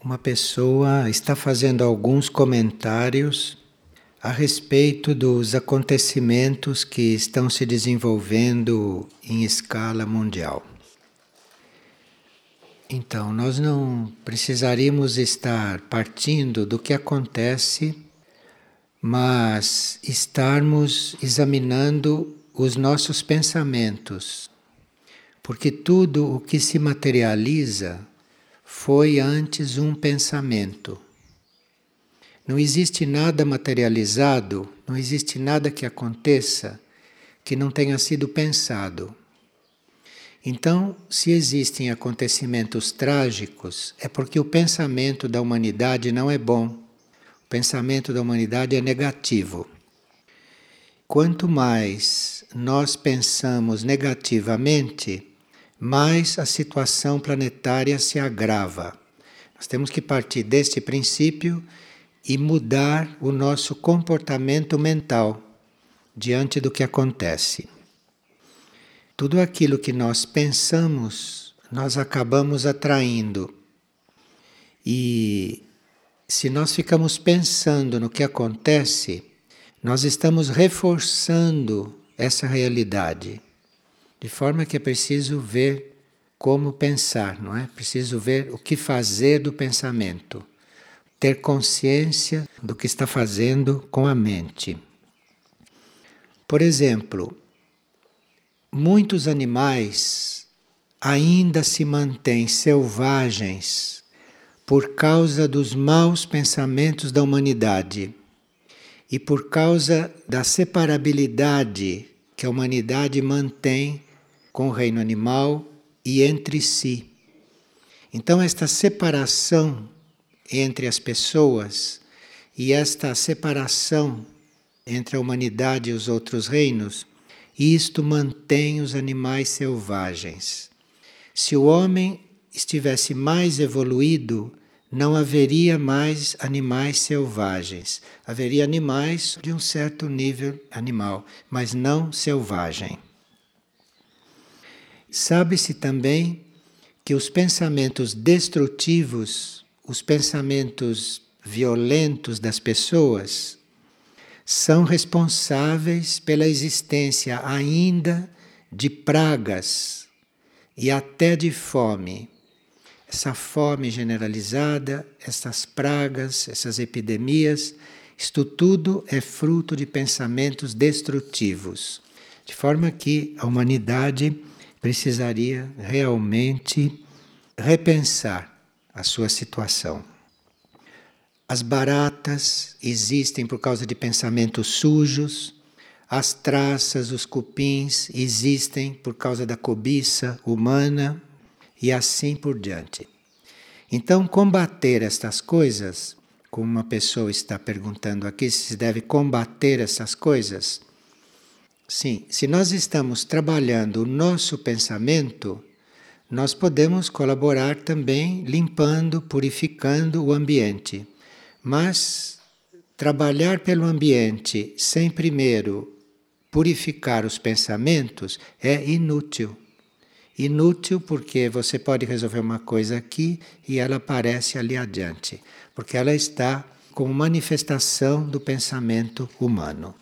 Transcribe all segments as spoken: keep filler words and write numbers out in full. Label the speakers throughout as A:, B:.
A: Uma pessoa está fazendo alguns comentários a respeito dos acontecimentos que estão se desenvolvendo em escala mundial. Então, nós não precisaríamos estar partindo do que acontece, mas estarmos examinando os nossos pensamentos, porque tudo o que se materializa foi antes um pensamento. Não existe nada materializado, não existe nada que aconteça que não tenha sido pensado. Então, se existem acontecimentos trágicos, é porque o pensamento da humanidade não é bom. O pensamento da humanidade é negativo. Quanto mais nós pensamos negativamente, mais a situação planetária se agrava. Nós temos que partir deste princípio e mudar o nosso comportamento mental diante do que acontece. Tudo aquilo que nós pensamos, nós acabamos atraindo. E se nós ficamos pensando no que acontece, nós estamos reforçando essa realidade. De forma que é preciso ver como pensar, não é? Preciso ver o que fazer do pensamento. Ter consciência do que está fazendo com a mente. Por exemplo, muitos animais ainda se mantêm selvagens por causa dos maus pensamentos da humanidade e por causa da separabilidade que a humanidade mantém com o reino animal e entre si. Então, esta separação entre as pessoas e esta separação entre a humanidade e os outros reinos, isto mantém os animais selvagens. Se o homem estivesse mais evoluído, não haveria mais animais selvagens. Haveria animais de um certo nível animal, mas não selvagem. Sabe-se também que os pensamentos destrutivos, os pensamentos violentos das pessoas, são responsáveis pela existência ainda de pragas e até de fome. Essa fome generalizada, essas pragas, essas epidemias, isto tudo é fruto de pensamentos destrutivos. De forma que a humanidade precisaria realmente repensar a sua situação. As baratas existem por causa de pensamentos sujos, as traças, os cupins existem por causa da cobiça humana e assim por diante. Então, combater estas coisas, como uma pessoa está perguntando aqui, se se deve combater essas coisas, sim, se nós estamos trabalhando o nosso pensamento, nós podemos colaborar também limpando, purificando o ambiente. Mas trabalhar pelo ambiente sem primeiro purificar os pensamentos é inútil. Inútil porque você pode resolver uma coisa aqui e ela aparece ali adiante, porque ela está como manifestação do pensamento humano.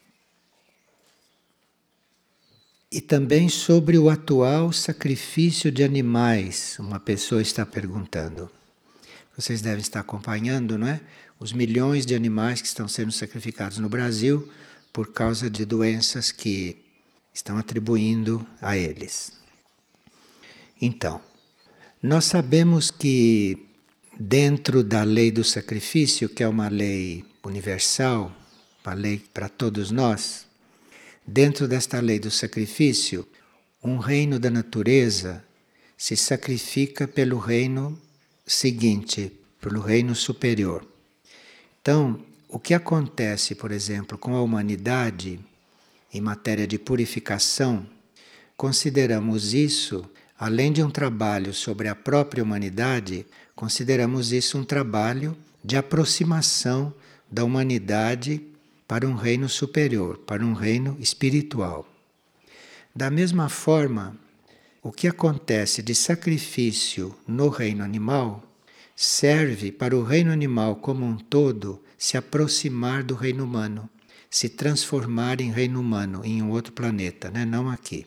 A: E também sobre o atual sacrifício de animais, uma pessoa está perguntando. Vocês devem estar acompanhando, não é? Os milhões de animais que estão sendo sacrificados no Brasil por causa de doenças que estão atribuindo a eles. Então, nós sabemos que dentro da lei do sacrifício, que é uma lei universal, uma lei para todos nós, dentro desta lei do sacrifício, um reino da natureza se sacrifica pelo reino seguinte, pelo reino superior. Então, o que acontece, por exemplo, com a humanidade em matéria de purificação, consideramos isso, além de um trabalho sobre a própria humanidade, consideramos isso um trabalho de aproximação da humanidade para um reino superior, para um reino espiritual. Da mesma forma, o que acontece de sacrifício no reino animal serve para o reino animal como um todo se aproximar do reino humano, se transformar em reino humano, em um outro planeta, né? Não aqui.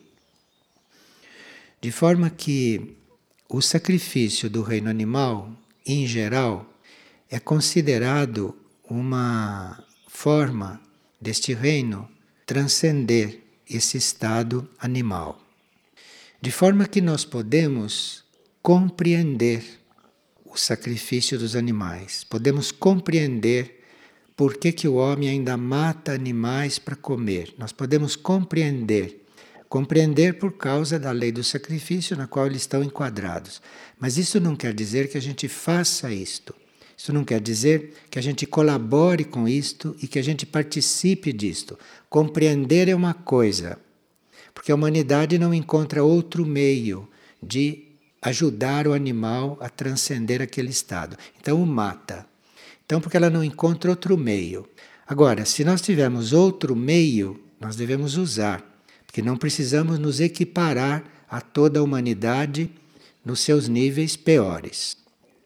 A: De forma que o sacrifício do reino animal, em geral, é considerado uma forma deste reino transcender esse estado animal. De forma que nós podemos compreender o sacrifício dos animais, podemos compreender por que, que o homem ainda mata animais para comer. Nós podemos compreender, compreender por causa da lei do sacrifício na qual eles estão enquadrados. Mas isso não quer dizer que a gente faça isto. Isso não quer dizer que a gente colabore com isto e que a gente participe disto. Compreender é uma coisa, porque a humanidade não encontra outro meio de ajudar o animal a transcender aquele estado. Então o mata. Então porque ela não encontra outro meio. Agora, se nós tivermos outro meio, nós devemos usar, porque não precisamos nos equiparar a toda a humanidade nos seus níveis piores.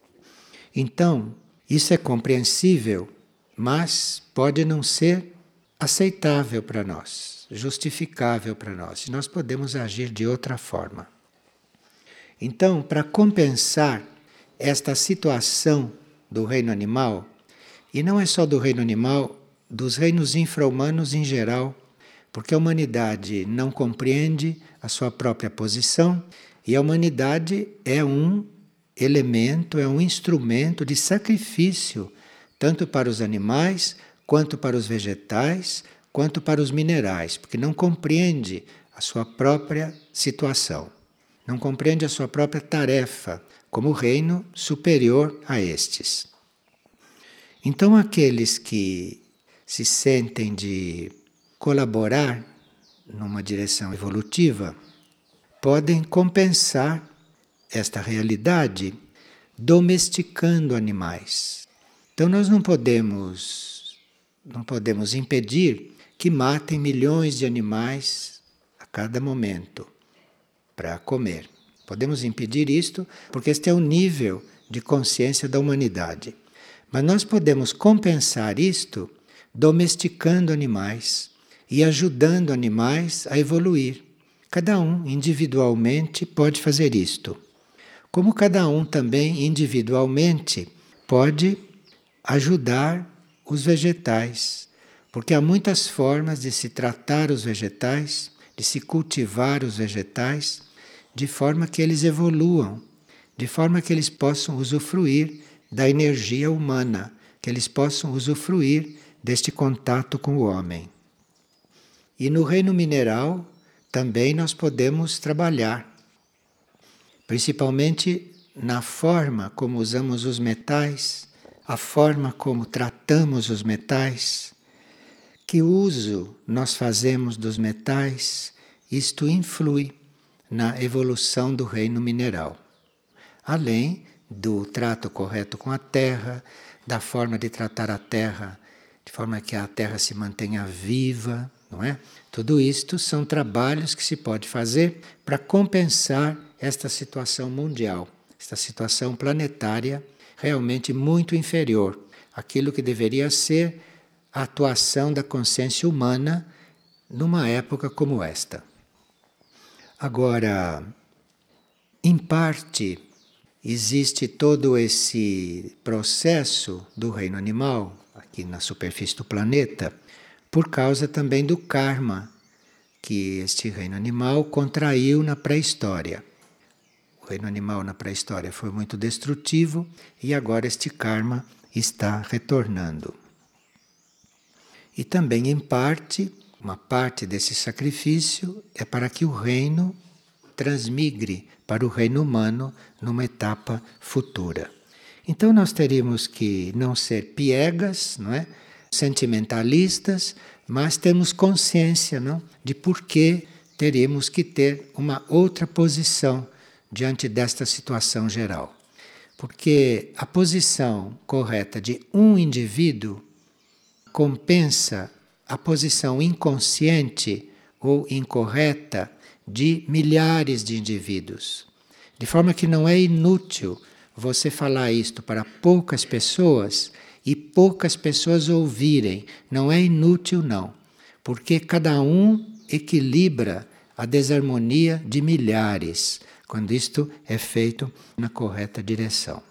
A: Então, isso é compreensível, mas pode não ser aceitável para nós, justificável para nós. E nós podemos agir de outra forma. Então, para compensar esta situação do reino animal, e não é só do reino animal, dos reinos infra-humanos em geral, porque a humanidade não compreende a sua própria posição e a humanidade é um elemento, é um instrumento de sacrifício, tanto para os animais, quanto para os vegetais, quanto para os minerais, porque não compreende a sua própria situação, não compreende a sua própria tarefa como reino superior a estes. Então, aqueles que se sentem de colaborar numa direção evolutiva podem compensar esta realidade domesticando animais. Então nós não podemos não podemos impedir que matem milhões de animais a cada momento para comer. Podemos impedir isto porque este é o nível de consciência da humanidade. Mas nós podemos compensar isto domesticando animais e ajudando animais a evoluir. Cada um individualmente pode fazer isto. Como cada um também individualmente pode ajudar os vegetais, porque há muitas formas de se tratar os vegetais, de se cultivar os vegetais, de forma que eles evoluam, de forma que eles possam usufruir da energia humana, que eles possam usufruir deste contato com o homem. E no reino mineral também nós podemos trabalhar, principalmente na forma como usamos os metais, a forma como tratamos os metais, que uso nós fazemos dos metais, isto influi na evolução do reino mineral. Além do trato correto com a terra, da forma de tratar a terra, de forma que a terra se mantenha viva, não é? Tudo isto são trabalhos que se pode fazer para compensar esta situação mundial, esta situação planetária realmente muito inferior àquilo que deveria ser a atuação da consciência humana numa época como esta. Agora, em parte, existe todo esse processo do reino animal, aqui na superfície do planeta, por causa também do karma que este reino animal contraiu na pré-história. O reino animal na pré-história foi muito destrutivo e agora este karma está retornando. E também, em parte, uma parte desse sacrifício é para que o reino transmigre para o reino humano numa etapa futura. Então nós teríamos que não ser piegas, não é? Sentimentalistas, mas temos consciência, não? De por que teríamos que ter uma outra posição diante desta situação geral. Porque a posição correta de um indivíduo compensa a posição inconsciente ou incorreta de milhares de indivíduos. De forma que não é inútil você falar isto para poucas pessoas e poucas pessoas ouvirem. Não é inútil, não, porque cada um equilibra a desarmonia de milhares, quando isto é feito na correta direção.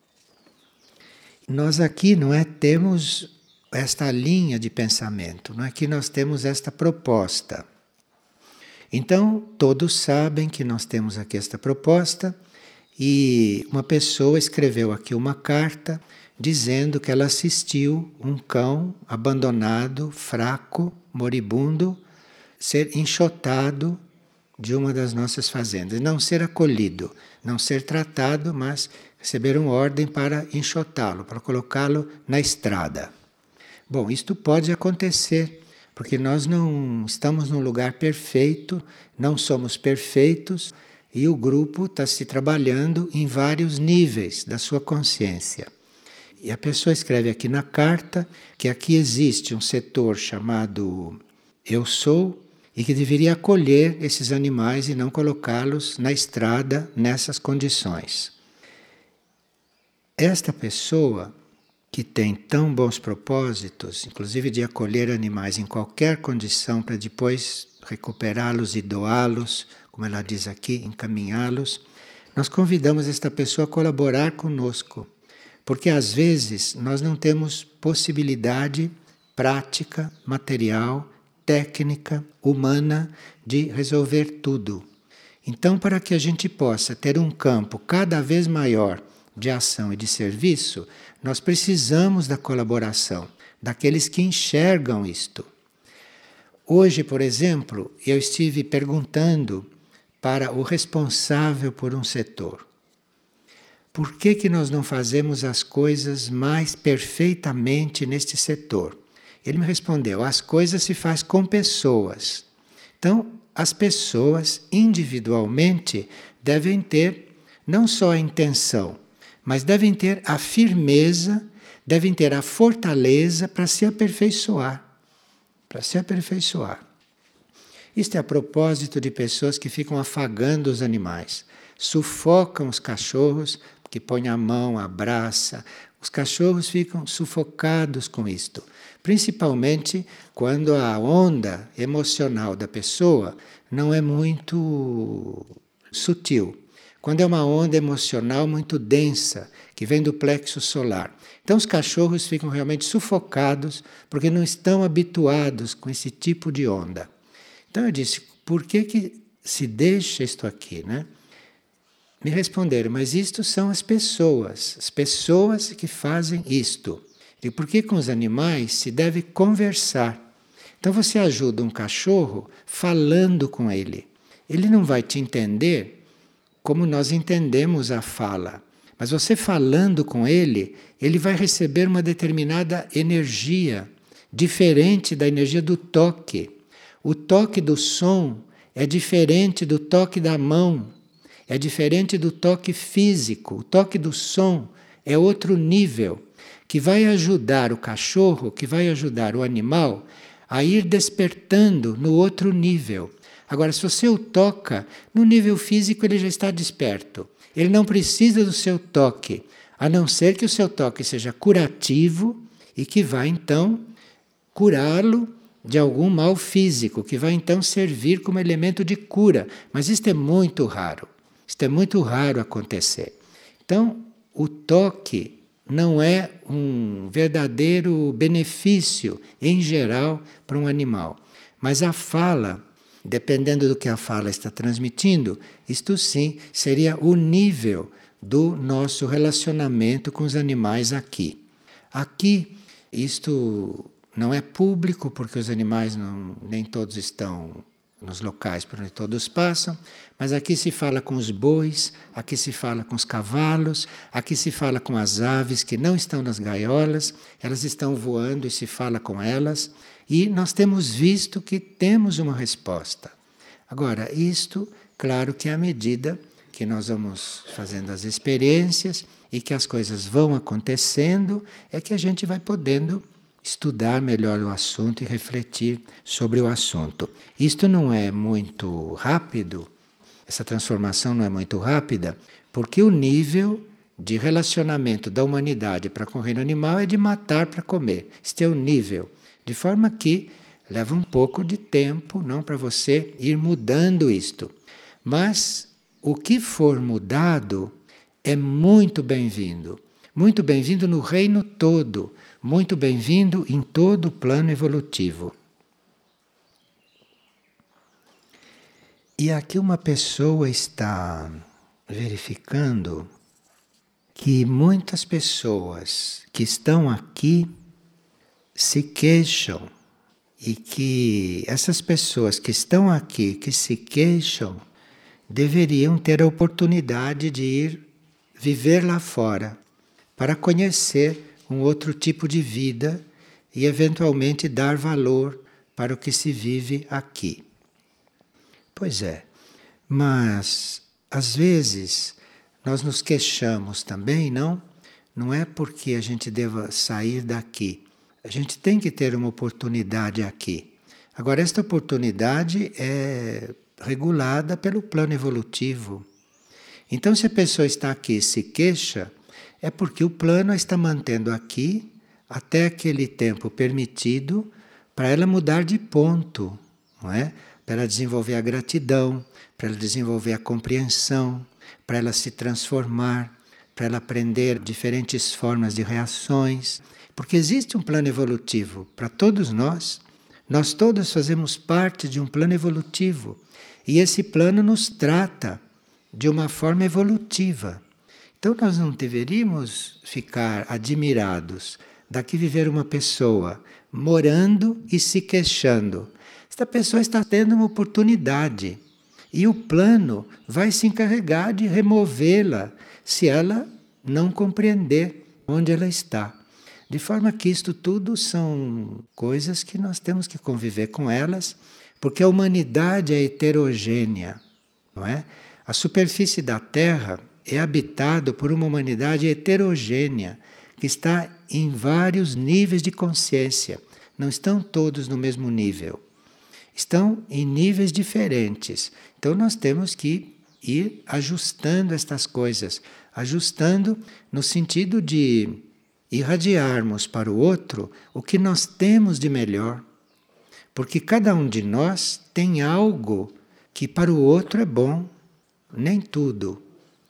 A: Nós aqui, não é, temos esta linha de pensamento, não é que nós temos esta proposta. Então, todos sabem que nós temos aqui esta proposta e uma pessoa escreveu aqui uma carta dizendo que ela assistiu um cão abandonado, fraco, moribundo, ser enxotado de uma das nossas fazendas, não ser acolhido, não ser tratado, mas receberam ordem para enxotá-lo, para colocá-lo na estrada. Bom, isto pode acontecer, porque nós não estamos num lugar perfeito, não somos perfeitos, e o grupo está se trabalhando em vários níveis da sua consciência. E a pessoa escreve aqui na carta que aqui existe um setor chamado Eu Sou, e que deveria acolher esses animais e não colocá-los na estrada nessas condições. Esta pessoa que tem tão bons propósitos, inclusive de acolher animais em qualquer condição para depois recuperá-los e doá-los, como ela diz aqui, encaminhá-los, nós convidamos esta pessoa a colaborar conosco, porque às vezes nós não temos possibilidade prática, material, técnica, humana de resolver tudo. Então, para que a gente possa ter um campo cada vez maior de ação e de serviço, nós precisamos da colaboração daqueles que enxergam isto. Hoje, por exemplo, eu estive perguntando para o responsável por um setor: por que que nós não fazemos as coisas mais perfeitamente neste setor? Ele me respondeu: as coisas se faz com pessoas. Então, as pessoas individualmente devem ter não só a intenção, mas devem ter a firmeza, devem ter a fortaleza para se aperfeiçoar. Para se aperfeiçoar. Isto é a propósito de pessoas que ficam afagando os animais, sufocam os cachorros, que põem a mão, abraça. Os cachorros ficam sufocados com isto, principalmente quando a onda emocional da pessoa não é muito sutil. Quando é uma onda emocional muito densa, que vem do plexo solar. Então os cachorros ficam realmente sufocados porque não estão habituados com esse tipo de onda. Então eu disse: por que que se deixa isto aqui, né? Me responderam: mas isto são as pessoas, as pessoas que fazem isto. E por que com os animais se deve conversar? Então você ajuda um cachorro falando com ele. Ele não vai te entender como nós entendemos a fala. Mas você falando com ele, ele vai receber uma determinada energia, diferente da energia do toque. O toque do som é diferente do toque da mão, é diferente do toque físico. O toque do som é outro nível, que vai ajudar o cachorro, que vai ajudar o animal a ir despertando no outro nível. Agora, se você o toca, no nível físico ele já está desperto. Ele não precisa do seu toque, a não ser que o seu toque seja curativo e que vai então curá-lo de algum mal físico, que vai então servir como elemento de cura. Mas isto é muito raro. Isto é muito raro acontecer. Então, o toque não é um verdadeiro benefício, em geral, para um animal. Mas a fala, dependendo do que a fala está transmitindo, isto sim seria o nível do nosso relacionamento com os animais aqui. Aqui, isto não é público, porque os animais não, nem todos estão nos locais por onde todos passam, mas aqui se fala com os bois, aqui se fala com os cavalos, aqui se fala com as aves que não estão nas gaiolas, elas estão voando e se fala com elas, e nós temos visto que temos uma resposta. Agora, isto, claro que é à medida que nós vamos fazendo as experiências e que as coisas vão acontecendo, é que a gente vai podendo estudar melhor o assunto e refletir sobre o assunto. Isto não é muito rápido, essa transformação não é muito rápida, porque o nível de relacionamento da humanidade para com o reino animal é de matar para comer. Este é o nível. De forma que leva um pouco de tempo, não, para você ir mudando isto. Mas o que for mudado é muito bem-vindo. Muito bem-vindo no reino todo. Muito bem-vindo em todo o plano evolutivo. E aqui uma pessoa está verificando que muitas pessoas que estão aqui se queixam e que essas pessoas que estão aqui, que se queixam, deveriam ter a oportunidade de ir viver lá fora para conhecer um outro tipo de vida e eventualmente dar valor para o que se vive aqui. Pois é, mas às vezes nós nos queixamos também, não? Não é porque a gente deva sair daqui. A gente tem que ter uma oportunidade aqui. Agora, esta oportunidade é regulada pelo plano evolutivo. Então, se a pessoa está aqui e se queixa, é porque o plano a está mantendo aqui até aquele tempo permitido para ela mudar de ponto, não é? Para ela desenvolver a gratidão, para ela desenvolver a compreensão, para ela se transformar, para ela aprender diferentes formas de reações. Porque existe um plano evolutivo para todos nós. Nós todos fazemos parte de um plano evolutivo. E esse plano nos trata de uma forma evolutiva. Então nós não deveríamos ficar admirados daqui viver uma pessoa morando e se queixando. Esta pessoa está tendo uma oportunidade e o plano vai se encarregar de removê-la se ela não compreender onde ela está. De forma que isto tudo são coisas que nós temos que conviver com elas, porque a humanidade é heterogênea, não é? A superfície da Terra é habitada por uma humanidade heterogênea, que está em vários níveis de consciência. Não estão todos no mesmo nível. Estão em níveis diferentes. Então nós temos que ir ajustando estas coisas, ajustando no sentido de irradiarmos para o outro o que nós temos de melhor. Porque cada um de nós tem algo que para o outro é bom, nem tudo.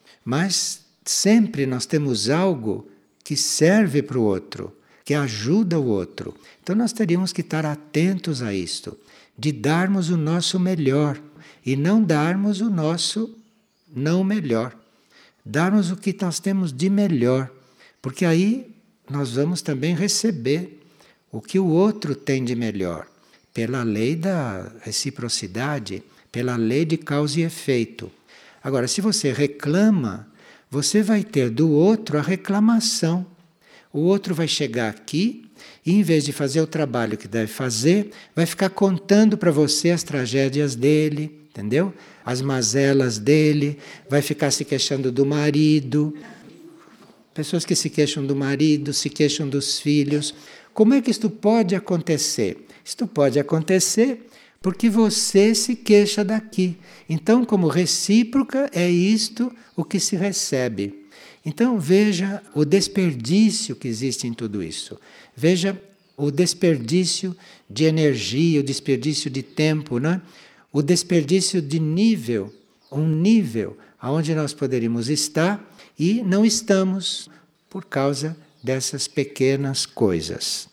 A: Mas sempre nós temos algo que serve para o outro, que ajuda o outro. Então nós teríamos que estar atentos a isto, de darmos o nosso melhor e não darmos o nosso não melhor. Darmos o que nós temos de melhor, porque aí nós vamos também receber o que o outro tem de melhor, pela lei da reciprocidade, pela lei de causa e efeito. Agora, se você reclama, você vai ter do outro a reclamação. O outro vai chegar aqui e, em vez de fazer o trabalho que deve fazer, vai ficar contando para você as tragédias dele, entendeu? As mazelas dele, vai ficar se queixando do marido. Pessoas que se queixam do marido, se queixam dos filhos. Como é que isto pode acontecer? Isto pode acontecer porque você se queixa daqui. Então, como recíproca, é isto o que se recebe. Então, veja o desperdício que existe em tudo isso. Veja o desperdício de energia, o desperdício de tempo, né? O desperdício de nível, um nível onde nós poderíamos estar e não estamos por causa dessas pequenas coisas.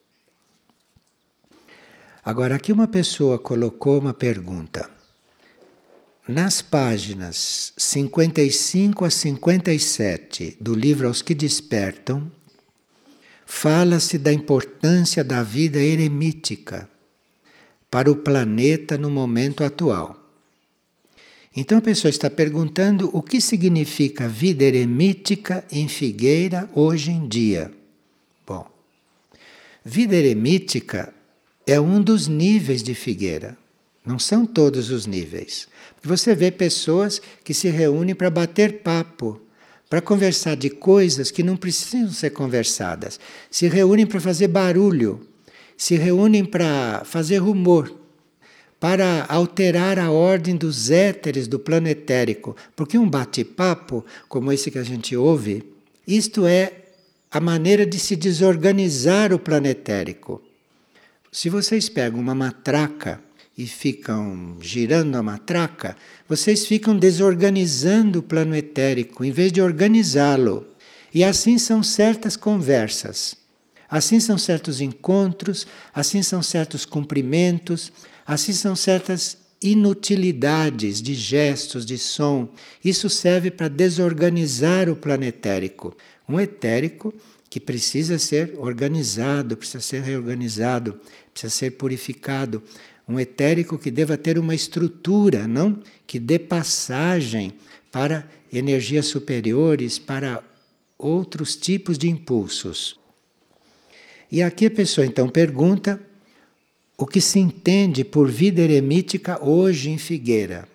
A: Agora, aqui uma pessoa colocou uma pergunta. Nas páginas cinquenta e cinco a cinquenta e sete do livro Aos que Despertam, fala-se da importância da vida eremítica para o planeta no momento atual. Então a pessoa está perguntando o que significa vida eremítica em Figueira hoje em dia. Bom, vida eremítica é um dos níveis de Figueira. Não são todos os níveis. Você vê pessoas que se reúnem para bater papo, para conversar de coisas que não precisam ser conversadas. Se reúnem para fazer barulho, se reúnem para fazer rumor, para alterar a ordem dos éteres do plano etérico. Porque um bate-papo, como esse que a gente ouve, isto é a maneira de se desorganizar o plano etérico. Se vocês pegam uma matraca e ficam girando a matraca, vocês ficam desorganizando o plano etérico, em vez de organizá-lo. E assim são certas conversas, assim são certos encontros, assim são certos cumprimentos, assim são certas inutilidades de gestos, de som. Isso serve para desorganizar o plano etérico. Um etérico que precisa ser organizado, precisa ser reorganizado, precisa ser purificado. Um etérico que deva ter uma estrutura, não? Que dê passagem para energias superiores, para outros tipos de impulsos. E aqui a pessoa então pergunta o que se entende por vida eremítica hoje em Figueira.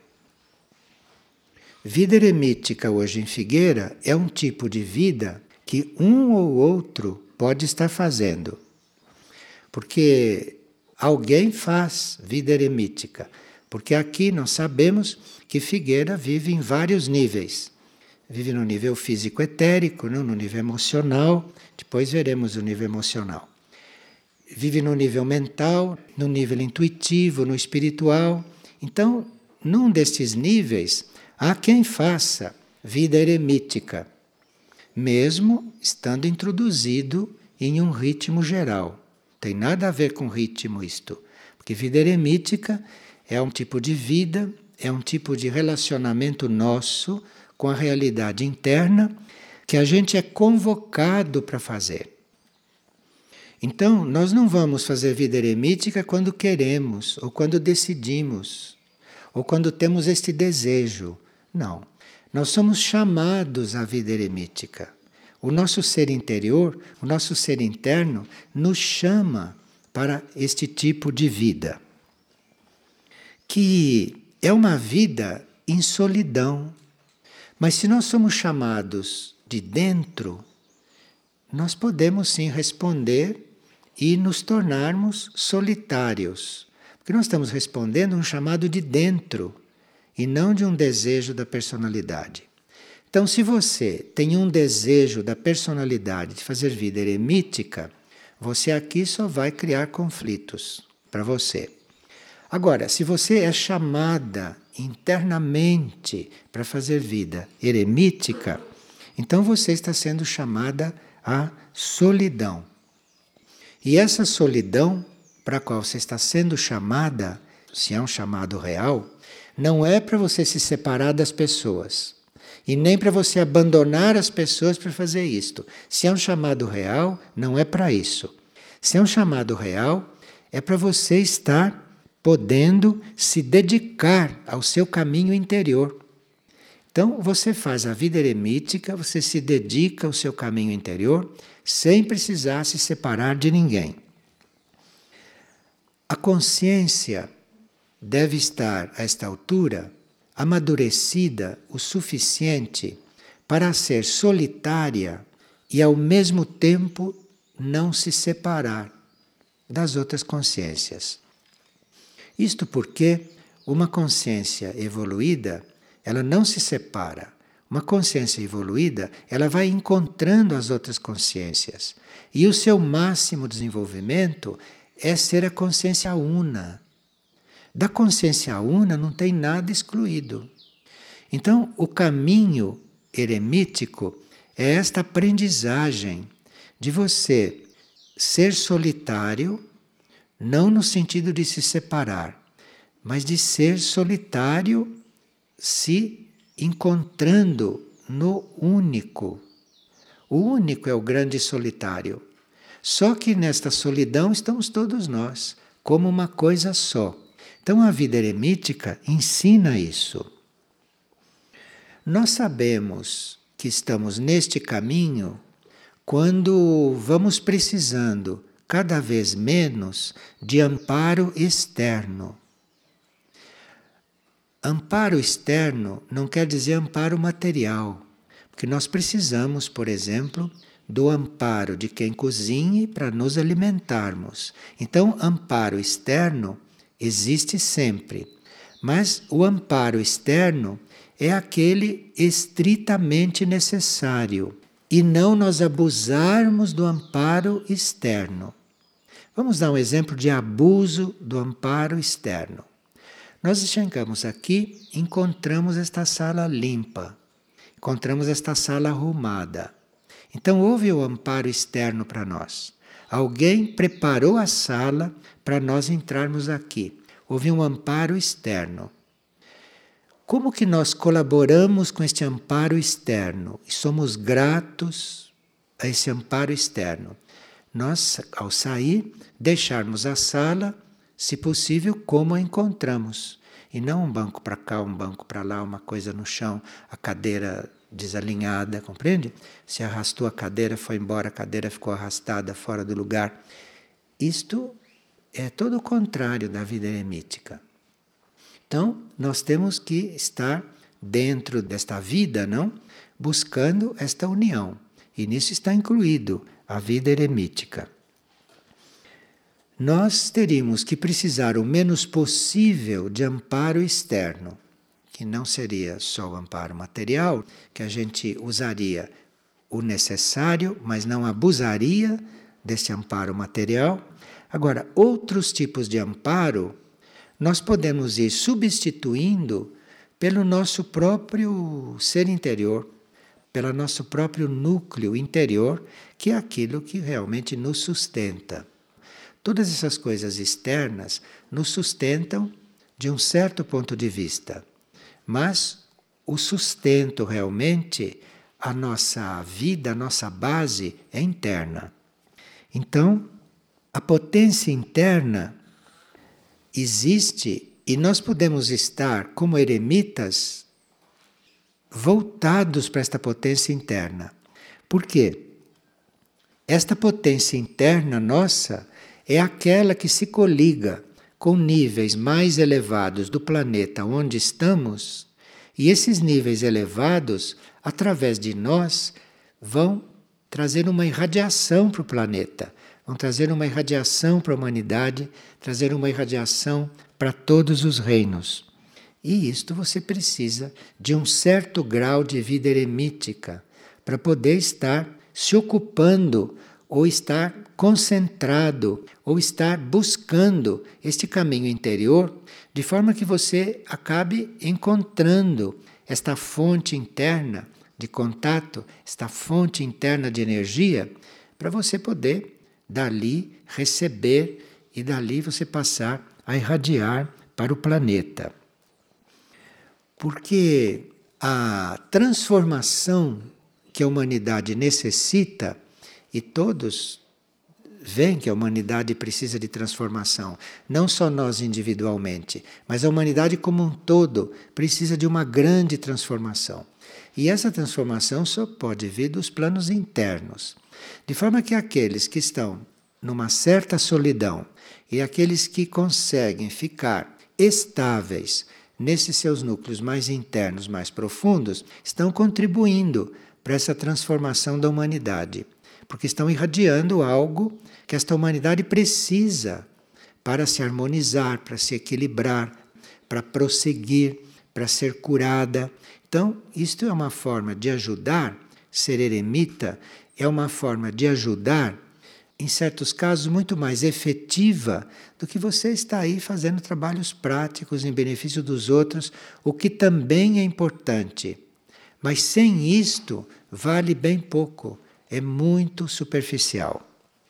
A: Vida eremítica hoje em Figueira é um tipo de vida que um ou outro pode estar fazendo. Porque alguém faz vida eremítica. Porque aqui nós sabemos que Figueira vive em vários níveis. Vive no nível físico-etérico, no nível emocional, depois veremos o nível emocional. Vive no nível mental, no nível intuitivo, no espiritual. Então, num destes níveis, há quem faça vida eremítica, mesmo estando introduzido em um ritmo geral. Tem nada a ver com ritmo isto, porque vida eremítica é um tipo de vida, é um tipo de relacionamento nosso com a realidade interna que a gente é convocado para fazer. Então, nós não vamos fazer vida eremítica quando queremos, ou quando decidimos, ou quando temos este desejo. Não. Nós somos chamados à vida eremítica. O nosso ser interior, o nosso ser interno, nos chama para este tipo de vida, que é uma vida em solidão. Mas se nós somos chamados de dentro, nós podemos sim responder e nos tornarmos solitários. Porque nós estamos respondendo um chamado de dentro e não de um desejo da personalidade. Então, se você tem um desejo da personalidade de fazer vida eremítica, você aqui só vai criar conflitos para você. Agora, se você é chamada internamente para fazer vida eremítica, então você está sendo chamada à solidão. E essa solidão para a qual você está sendo chamada, se é um chamado real, não é para você se separar das pessoas. E nem para você abandonar as pessoas para fazer isto. Se é um chamado real, não é para isso. Se é um chamado real, é para você estar podendo se dedicar ao seu caminho interior. Então, você faz a vida eremítica, você se dedica ao seu caminho interior, sem precisar se separar de ninguém. A consciência deve estar, a esta altura, amadurecida o suficiente para ser solitária e, ao mesmo tempo, não se separar das outras consciências. Isto porque uma consciência evoluída, ela não se separa. Uma consciência evoluída, ela vai encontrando as outras consciências. E o seu máximo desenvolvimento é ser a consciência una. Da consciência una não tem nada excluído. Então, o caminho eremítico é esta aprendizagem de você ser solitário, não no sentido de se separar, mas de ser solitário se encontrando no único. O único é o grande solitário. Só que nesta solidão estamos todos nós, como uma coisa só. Então a vida eremítica ensina isso. Nós sabemos que estamos neste caminho quando vamos precisando cada vez menos de amparo externo. Amparo externo não quer dizer amparo material, porque nós precisamos, por exemplo, do amparo de quem cozinhe para nos alimentarmos. Então, amparo externo, existe sempre. Mas o amparo externo é aquele estritamente necessário e não nós abusarmos do amparo externo. Vamos dar um exemplo de abuso do amparo externo. Nós chegamos aqui, encontramos esta sala limpa, encontramos esta sala arrumada. Então houve o amparo externo para nós. Alguém preparou a sala para nós entrarmos aqui. Houve um amparo externo. Como que nós colaboramos com este amparo externo e somos gratos a esse amparo externo? Nós, ao sair, deixarmos a sala, se possível, como a encontramos. E não um banco para cá, um banco para lá, uma coisa no chão, a cadeira desalinhada, compreende? Se arrastou a cadeira, foi embora, a cadeira ficou arrastada fora do lugar. Isto é todo o contrário da vida eremítica. Então, nós temos que estar dentro desta vida, não? Buscando esta união. E nisso está incluído a vida eremítica. Nós teríamos que precisar o menos possível de amparo externo, que não seria só o amparo material, que a gente usaria o necessário, mas não abusaria desse amparo material. Agora, outros tipos de amparo, nós podemos ir substituindo pelo nosso próprio ser interior, pelo nosso próprio núcleo interior, que é aquilo que realmente nos sustenta. Todas essas coisas externas nos sustentam de um certo ponto de vista, mas o sustento realmente, a nossa vida, a nossa base é interna. Então, a potência interna existe e nós podemos estar, como eremitas, voltados para esta potência interna. Por quê? Esta potência interna nossa é aquela que se coliga com níveis mais elevados do planeta onde estamos, e esses níveis elevados, através de nós, vão trazer uma irradiação para o planeta, vão trazer uma irradiação para a humanidade, trazer uma irradiação para todos os reinos. E isto você precisa de um certo grau de vida eremítica para poder estar se ocupando ou estar concentrado ou estar buscando este caminho interior, de forma que você acabe encontrando esta fonte interna de contato, esta fonte interna de energia, para você poder dali receber e dali você passar a irradiar para o planeta. Porque a transformação que a humanidade necessita, e todos veem que a humanidade precisa de transformação, não só nós individualmente, mas a humanidade como um todo precisa de uma grande transformação. E essa transformação só pode vir dos planos internos. De forma que aqueles que estão numa certa solidão e aqueles que conseguem ficar estáveis nesses seus núcleos mais internos, mais profundos, estão contribuindo para essa transformação da humanidade. Porque estão irradiando algo que esta humanidade precisa para se harmonizar, para se equilibrar, para prosseguir, para ser curada. Então, isto é uma forma de ajudar. Ser eremita é uma forma de ajudar, em certos casos, muito mais efetiva do que você está aí fazendo trabalhos práticos em benefício dos outros, o que também é importante. Mas sem isto, vale bem pouco. É muito superficial.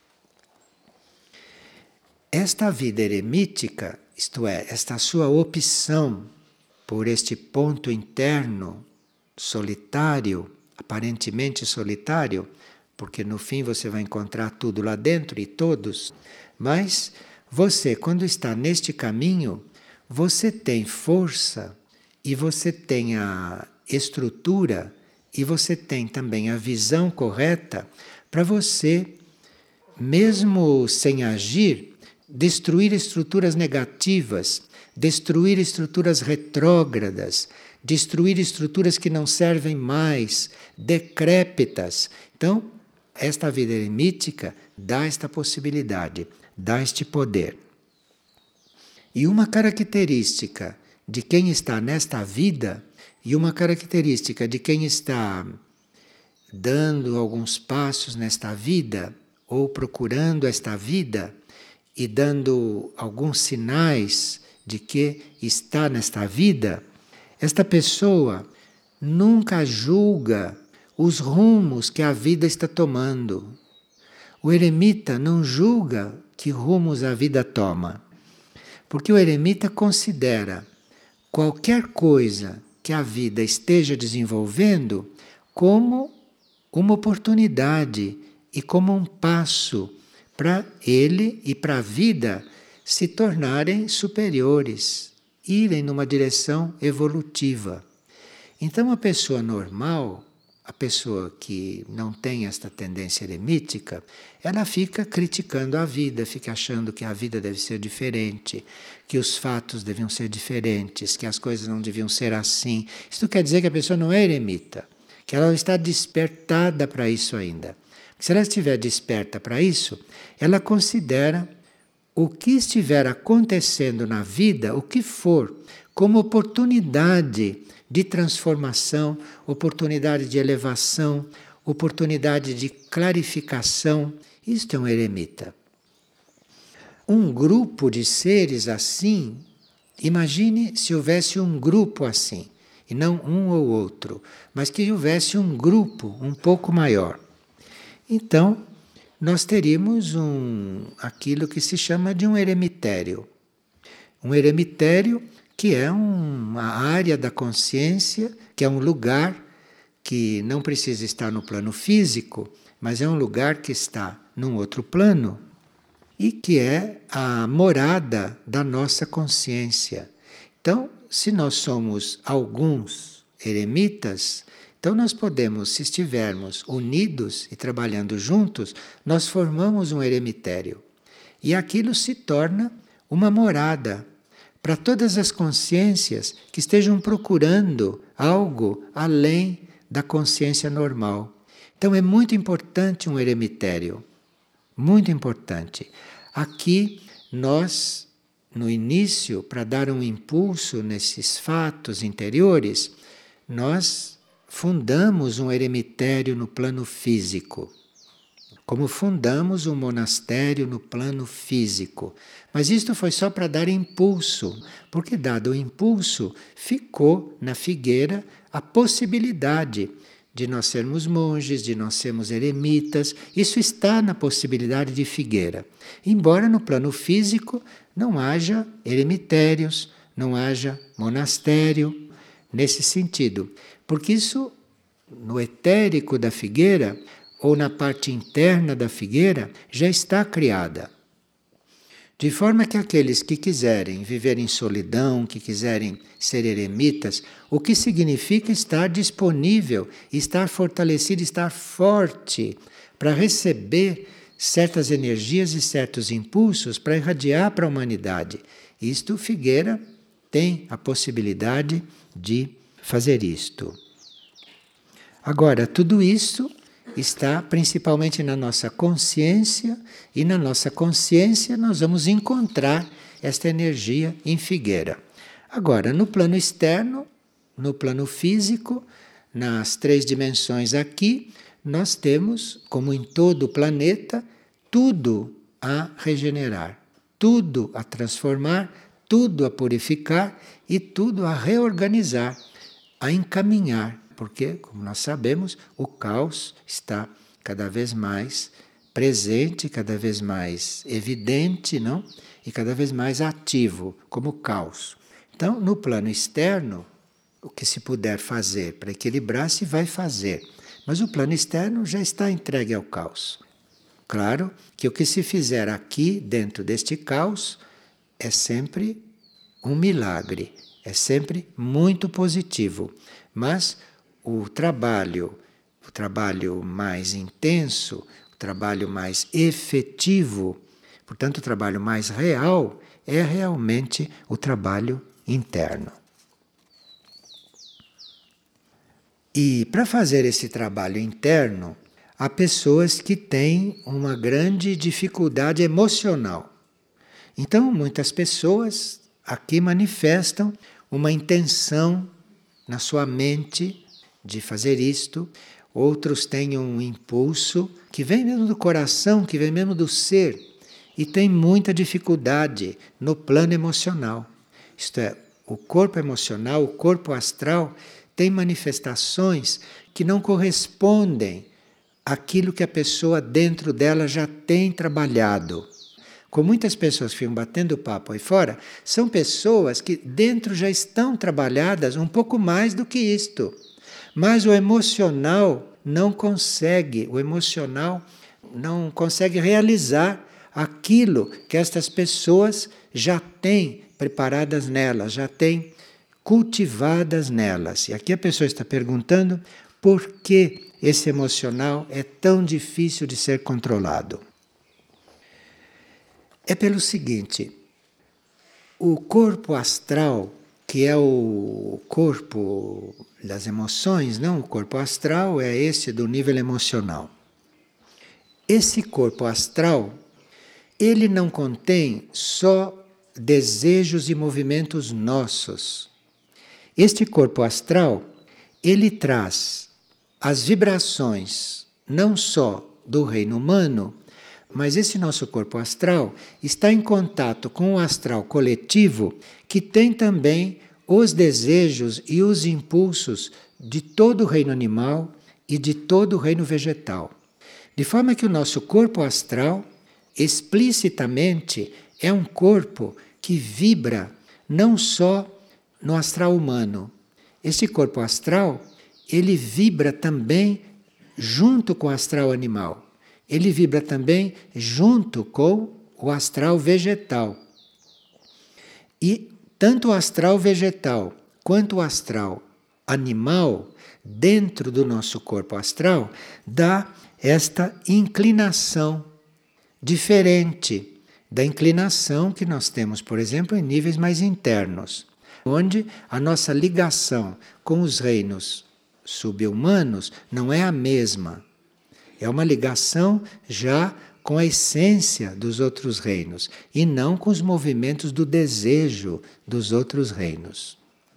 A: Esta vida eremítica, isto é, esta sua opção por este ponto interno solitário, aparentemente solitário, porque no fim você vai encontrar tudo lá dentro e todos, mas você, quando está neste caminho, você tem força e você tem a estrutura e você tem também a visão correta para você, mesmo sem agir, destruir estruturas negativas, destruir estruturas retrógradas, destruir estruturas que não servem mais, decrépitas. Então, esta vida eremítica dá esta possibilidade, dá este poder. E uma característica de quem está nesta vida, e uma característica de quem está dando alguns passos nesta vida, ou procurando esta vida, e dando alguns sinais de que está nesta vida, esta pessoa nunca julga os rumos que a vida está tomando. O eremita não julga que rumos a vida toma, porque o eremita considera qualquer coisa que a vida esteja desenvolvendo como uma oportunidade e como um passo para ele e para a vida se tornarem superiores, irem numa direção evolutiva. Então a pessoa normal, a pessoa que não tem esta tendência eremítica, ela fica criticando a vida, fica achando que a vida deve ser diferente, que os fatos deviam ser diferentes, que as coisas não deviam ser assim. Isso quer dizer que a pessoa não é eremita, que ela está despertada para isso ainda. Se ela estiver desperta para isso, ela considera o que estiver acontecendo na vida, o que for, como oportunidade de transformação, oportunidade de elevação, oportunidade de clarificação. Isto é um eremita. Um grupo de seres assim, imagine se houvesse um grupo assim, e não um ou outro, mas que houvesse um grupo um pouco maior. Então, nós teríamos um, aquilo que se chama de um eremitério. Um eremitério que é uma área da consciência, que é um lugar que não precisa estar no plano físico, mas é um lugar que está num outro plano e que é a morada da nossa consciência. Então, se nós somos alguns eremitas, então nós podemos, se estivermos unidos e trabalhando juntos, nós formamos um eremitério. E aquilo se torna uma morada para todas as consciências que estejam procurando algo além da consciência normal. Então é muito importante um eremitério, muito importante. Aqui nós, no início, para dar um impulso nesses fatos interiores, nós fundamos um eremitério no plano físico, como fundamos um monastério no plano físico. Mas isto foi só para dar impulso, porque dado o impulso, ficou na figueira a possibilidade de nós sermos monges, de nós sermos eremitas. Isso está na possibilidade de figueira. Embora no plano físico não haja eremitérios, não haja monastério, nesse sentido. Porque isso, no etérico da figueira, ou na parte interna da figueira, já está criada. De forma que aqueles que quiserem viver em solidão, que quiserem ser eremitas, o que significa estar disponível, estar fortalecido, estar forte para receber certas energias e certos impulsos para irradiar para a humanidade. Isto, Figueira tem a possibilidade de fazer isto. Agora, tudo isso está principalmente na nossa consciência, e na nossa consciência nós vamos encontrar esta energia em Figueira. Agora, no plano externo, no plano físico, nas três dimensões aqui, nós temos, como em todo o planeta, tudo a regenerar, tudo a transformar, tudo a purificar e tudo a reorganizar, a encaminhar. Porque, como nós sabemos, o caos está cada vez mais presente, cada vez mais evidente, não? E cada vez mais ativo, como o caos. Então, no plano externo, o que se puder fazer para equilibrar, se vai fazer. Mas o plano externo já está entregue ao caos. Claro que o que se fizer aqui, dentro deste caos, é sempre um milagre, é sempre muito positivo. Mas o trabalho, o trabalho mais intenso, o trabalho mais efetivo, portanto, o trabalho mais real, é realmente o trabalho interno. E para fazer esse trabalho interno, há pessoas que têm uma grande dificuldade emocional. Então, muitas pessoas aqui manifestam uma intenção na sua mente de fazer isto. Outros têm um impulso que vem mesmo do coração, que vem mesmo do ser, e tem muita dificuldade no plano emocional. Isto é, o corpo emocional, o corpo astral, tem manifestações que não correspondem àquilo que a pessoa dentro dela já tem trabalhado. Com muitas pessoas que ficam batendo papo aí fora, são pessoas que dentro já estão trabalhadas um pouco mais do que isto. Mas o emocional não consegue, o emocional não consegue realizar aquilo que estas pessoas já têm preparadas nelas, já têm cultivadas nelas. E aqui a pessoa está perguntando por que esse emocional é tão difícil de ser controlado. É pelo seguinte, o corpo astral, que é o corpo das emoções, não? O corpo astral é esse do nível emocional. Esse corpo astral, ele não contém só desejos e movimentos nossos. Este corpo astral, ele traz as vibrações não só do reino humano, mas esse nosso corpo astral está em contato com o astral coletivo, que tem também os desejos e os impulsos de todo o reino animal e de todo o reino vegetal. De forma que o nosso corpo astral, explicitamente, é um corpo que vibra não só no astral humano. Esse corpo astral, ele vibra também junto com o astral animal. Ele vibra também junto com o astral vegetal. E tanto o astral vegetal quanto o astral animal, dentro do nosso corpo astral, dá esta inclinação diferente da inclinação que nós temos, por exemplo, em níveis mais internos, onde a nossa ligação com os reinos subhumanos não é a mesma. É uma ligação já com a essência dos outros reinos e não com os movimentos do desejo dos outros reinos.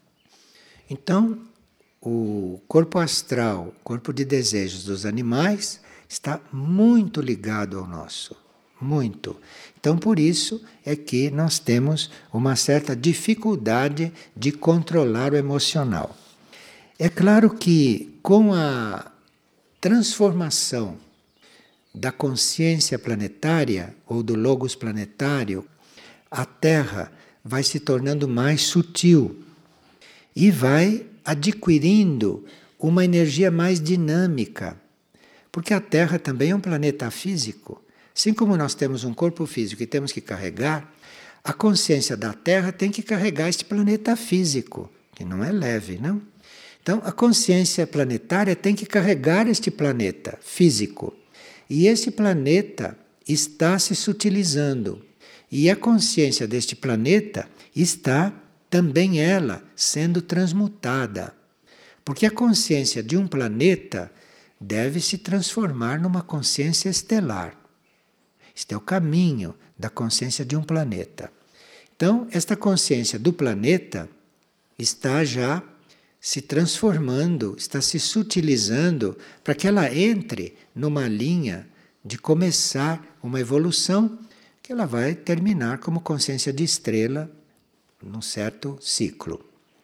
A: Então, o corpo astral, o corpo de desejos dos animais, está muito ligado ao nosso. Muito. Então, por isso é que nós temos uma certa dificuldade de controlar o emocional. É claro que com a transformação da consciência planetária ou do logos planetário, a Terra vai se tornando mais sutil e vai adquirindo uma energia mais dinâmica, porque a Terra também é um planeta físico. Assim como nós temos um corpo físico e temos que carregar, a consciência da Terra tem que carregar este planeta físico, que não é leve, não? Então, a consciência planetária tem que carregar este planeta físico. E esse planeta está se sutilizando. E a consciência deste planeta está também ela sendo transmutada. Porque a consciência de um planeta deve se transformar numa consciência estelar. Este é o caminho da consciência de um planeta. Então, esta consciência do planeta está já se transformando, está se sutilizando para que ela entre numa linha de começar uma evolução que ela vai terminar como consciência de estrela num certo ciclo.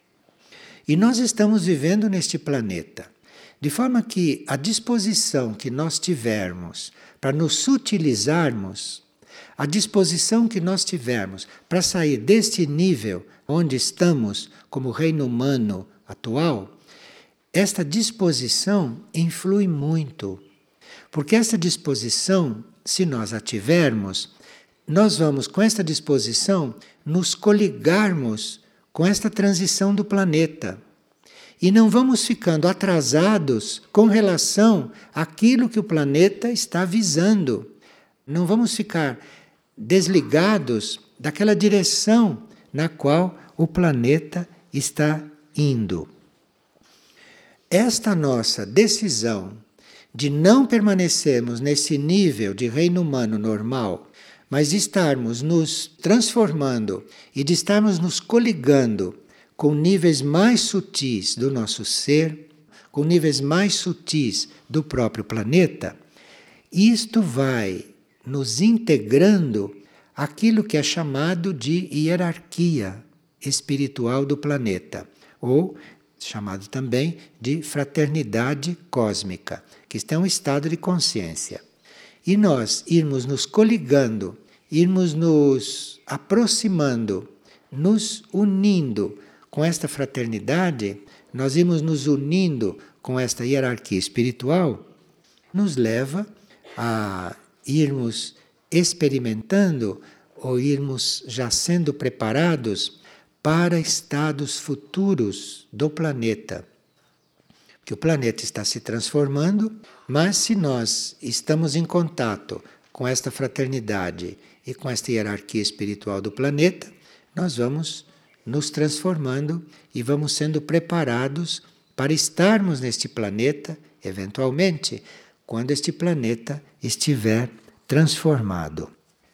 A: E nós estamos vivendo neste planeta, de forma que a disposição que nós tivermos para nos sutilizarmos, a disposição que nós tivermos para sair deste nível onde estamos como reino humano atual, esta disposição influi muito. Porque essa disposição, se nós a tivermos, nós vamos com esta disposição nos coligarmos com esta transição do planeta. E não vamos ficando atrasados com relação àquilo que o planeta está visando. Não vamos ficar desligados daquela direção na qual o planeta está indo. Esta nossa decisão de não permanecermos nesse nível de reino humano normal, mas de estarmos nos transformando e de estarmos nos coligando com níveis mais sutis do nosso ser, com níveis mais sutis do próprio planeta, isto vai nos integrando aquilo que é chamado de hierarquia espiritual do planeta, ou chamado também de fraternidade cósmica, que está em um estado de consciência. E nós irmos nos coligando, irmos nos aproximando, nos unindo com esta fraternidade, nós irmos nos unindo com esta hierarquia espiritual, nos leva a irmos experimentando ou irmos já sendo preparados para estados futuros do planeta. Porque o planeta está se transformando, mas se nós estamos em contato com esta fraternidade e com esta hierarquia espiritual do planeta, nós vamos nos transformando e vamos sendo preparados para estarmos neste planeta, eventualmente, quando este planeta estiver transformado.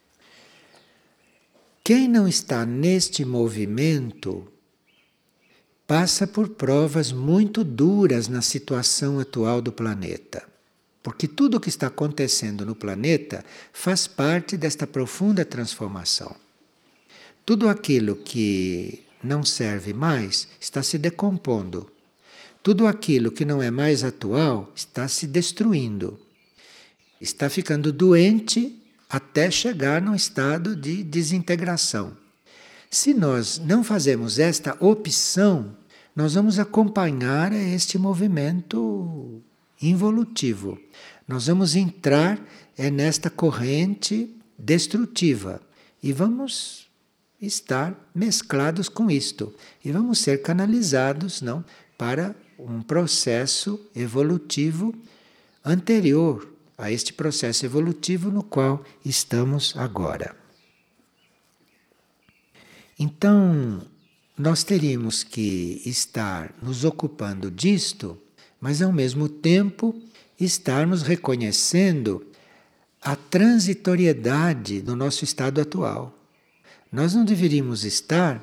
A: Quem não está neste movimento passa por provas muito duras na situação atual do planeta. Porque tudo o que está acontecendo no planeta faz parte desta profunda transformação. Tudo aquilo que não serve mais está se decompondo. Tudo aquilo que não é mais atual está se destruindo. Está ficando doente até chegar num estado de desintegração. Se nós não fazemos esta opção, nós vamos acompanhar este movimento involutivo. Nós vamos entrar é, nesta corrente destrutiva e vamos estar mesclados com isto. E vamos ser canalizados, não, para um processo evolutivo anterior a este processo evolutivo no qual estamos agora. Então, nós teríamos que estar nos ocupando disto, mas ao mesmo tempo estarmos reconhecendo a transitoriedade do nosso estado atual. Nós não deveríamos estar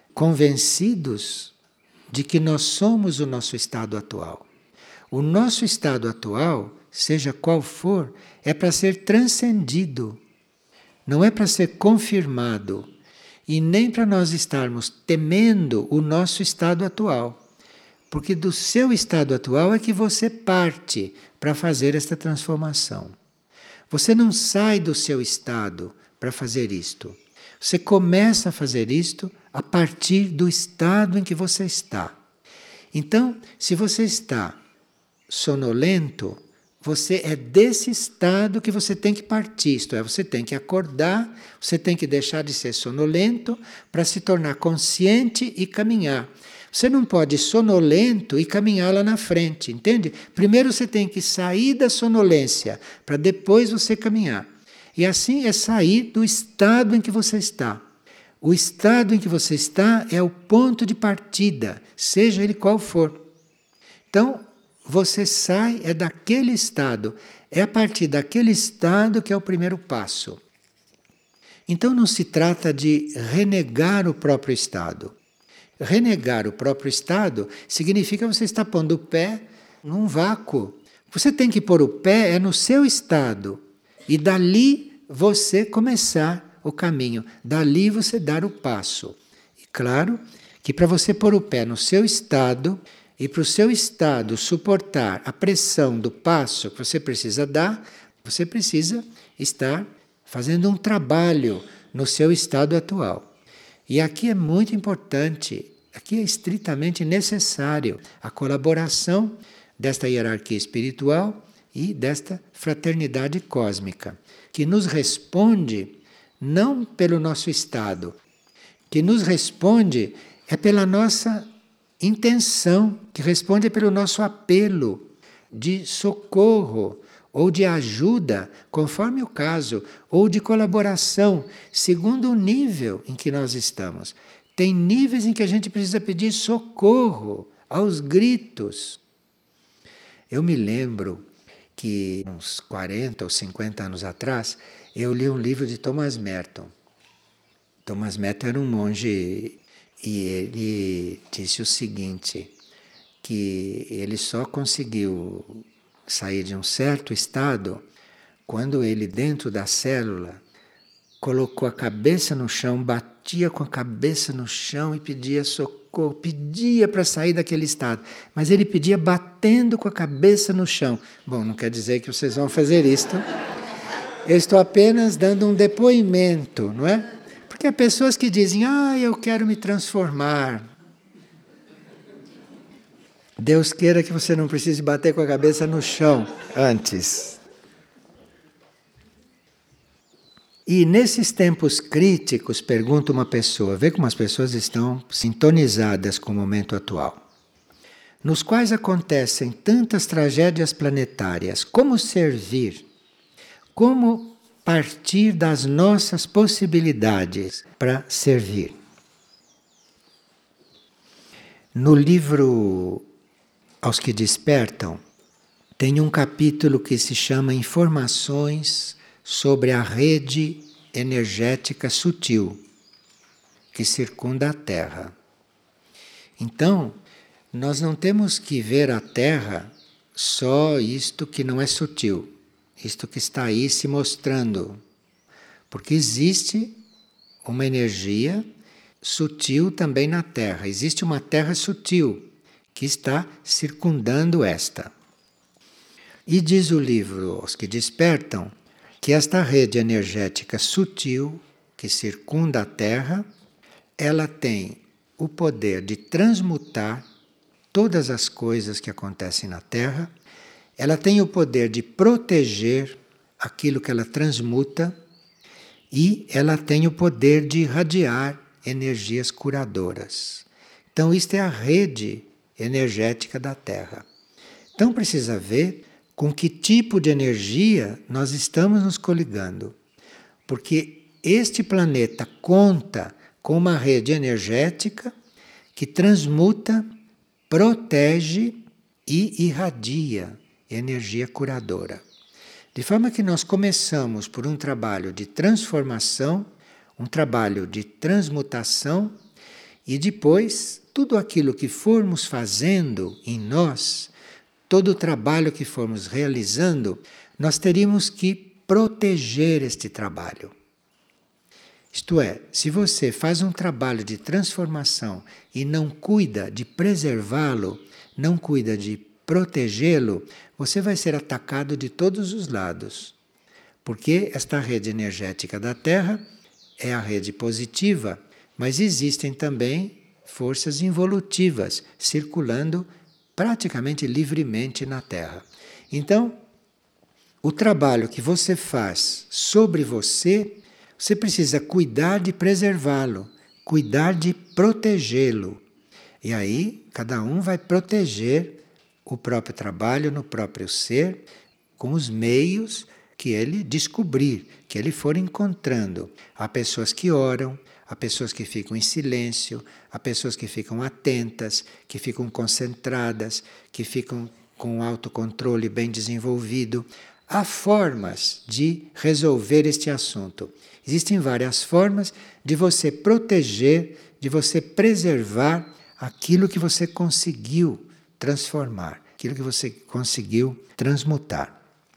A: convencidos de que nós somos o nosso estado atual. O nosso estado atual, seja qual for, é para ser transcendido, não é para ser confirmado, e nem para nós estarmos temendo o nosso estado atual. Porque do seu estado atual é que você parte para fazer esta transformação. Você não sai do seu estado para fazer isto. Você começa a fazer isto a partir do estado em que você está. Então, se você está sonolento, você é desse estado que você tem que partir. Isto é, você tem que acordar, você tem que deixar de ser sonolento para se tornar consciente e caminhar. Você não pode ir sonolento e caminhar lá na frente, entende? Primeiro você tem que sair da sonolência, para depois você caminhar. E assim é sair do estado em que você está. O estado em que você está é o ponto de partida, seja ele qual for. Então, você sai é daquele estado, é a partir daquele estado que é o primeiro passo. Então não se trata de renegar o próprio estado. Renegar o próprio estado significa você estar pondo o pé num vácuo. Você tem que pôr o pé é no seu estado e dali você começar o caminho, dali você dar o passo. E claro que para você pôr o pé no seu estado e para o seu estado suportar a pressão do passo que você precisa dar, você precisa estar fazendo um trabalho no seu estado atual. E aqui é muito importante, aqui é estritamente necessário a colaboração desta hierarquia espiritual e desta fraternidade cósmica, que nos responde não pelo nosso estado, que nos responde é pela nossa intenção, que responde pelo nosso apelo de socorro ou de ajuda, conforme o caso, ou de colaboração, segundo o nível em que nós estamos. Tem níveis em que a gente precisa pedir socorro, aos gritos. Eu me lembro que uns quarenta ou cinquenta anos atrás, Eu li um livro de Thomas Merton. Thomas Merton era um monge e ele disse o seguinte, que ele só conseguiu sair de um certo estado quando ele, dentro da célula, colocou a cabeça no chão, batia com a cabeça no chão e pedia socorro, pedia para sair daquele estado. Mas ele pedia batendo com a cabeça no chão. Bom, não quer dizer que vocês vão fazer isto. Eu estou apenas dando um depoimento, não é? Porque há pessoas que dizem, ah, eu quero me transformar. Deus queira que você não precise bater com a cabeça no chão antes. E nesses tempos críticos, pergunta uma pessoa, vê como as pessoas estão sintonizadas com o momento atual, nos quais acontecem tantas tragédias planetárias, como servir? Como partir das nossas possibilidades para servir? No livro Aos que Despertam, tem um capítulo que se chama Informações sobre a rede energética sutil que circunda a Terra. Então, nós não temos que ver a Terra só isto que não é sutil, isto que está aí se mostrando, porque existe uma energia sutil também na Terra, existe uma Terra sutil que está circundando esta. E diz o livro Os que Despertam que esta rede energética sutil que circunda a Terra, ela tem o poder de transmutar todas as coisas que acontecem na Terra, ela tem o poder de proteger aquilo que ela transmuta e ela tem o poder de irradiar energias curadoras. Então, isto é a rede energética da Terra. Então, precisa ver com que tipo de energia nós estamos nos coligando. Porque este planeta conta com uma rede energética que transmuta, protege e irradia energia curadora. De forma que nós começamos por um trabalho de transformação, um trabalho de transmutação, e depois tudo aquilo que formos fazendo em nós, todo o trabalho que formos realizando, nós teríamos que proteger este trabalho. Isto é, se você faz um trabalho de transformação e não cuida de preservá-lo, não cuida de protegê-lo, você vai ser atacado de todos os lados. Porque esta rede energética da Terra é a rede positiva, mas existem também forças involutivas circulando praticamente livremente na Terra. Então, o trabalho que você faz sobre você, você precisa cuidar de preservá-lo, cuidar de protegê-lo. E aí, cada um vai proteger o próprio trabalho no próprio ser, com os meios que ele descobrir, que ele for encontrando. Há pessoas que oram, há pessoas que ficam em silêncio, há pessoas que ficam atentas, que ficam concentradas, que ficam com o autocontrole bem desenvolvido. Há formas de resolver este assunto. Existem várias formas de você proteger, de você preservar aquilo que você conseguiu transformar, aquilo que você conseguiu transmutar.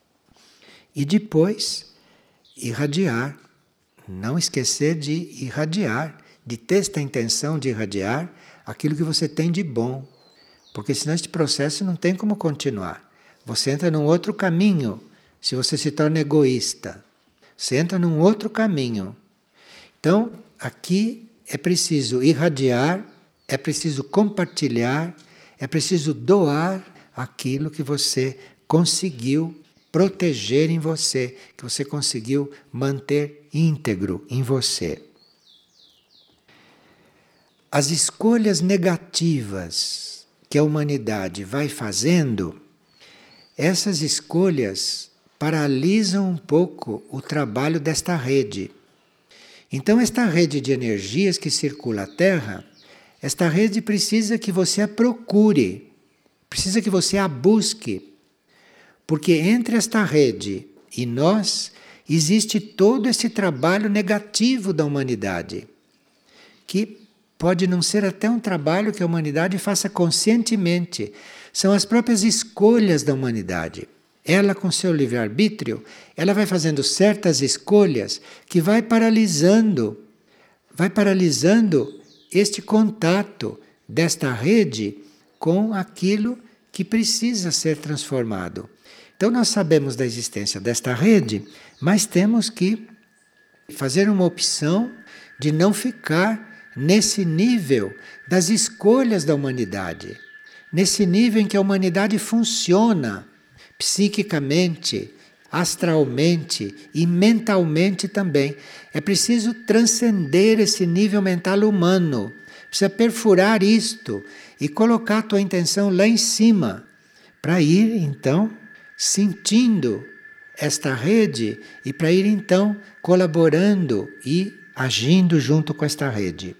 A: E depois, irradiar. Não esquecer de irradiar, de ter esta intenção de irradiar aquilo que você tem de bom. Porque senão este processo não tem como continuar. Você entra num outro caminho se você se torna egoísta. Você entra num outro caminho. Então, aqui é preciso irradiar, é preciso compartilhar, é preciso doar aquilo que você conseguiu proteger em você, que você conseguiu manter íntegro em você. As escolhas negativas que a humanidade vai fazendo, essas escolhas paralisam um pouco o trabalho desta rede. Então, esta rede de energias que circula a Terra, esta rede precisa que você a procure, precisa que você a busque. Porque entre esta rede e nós existe todo esse trabalho negativo da humanidade, que pode não ser até um trabalho que a humanidade faça conscientemente. São as próprias escolhas da humanidade. Ela, com seu livre-arbítrio, ela vai fazendo certas escolhas que vai paralisando, vai paralisando este contato desta rede com aquilo que precisa ser transformado. Então nós sabemos da existência desta rede, mas temos que fazer uma opção de não ficar nesse nível das escolhas da humanidade, nesse nível em que a humanidade funciona psiquicamente, astralmente e mentalmente também. É preciso transcender esse nível mental humano, precisa perfurar isto e colocar a tua intenção lá em cima, para ir então sentindo esta rede e para ir então colaborando e agindo junto com esta rede.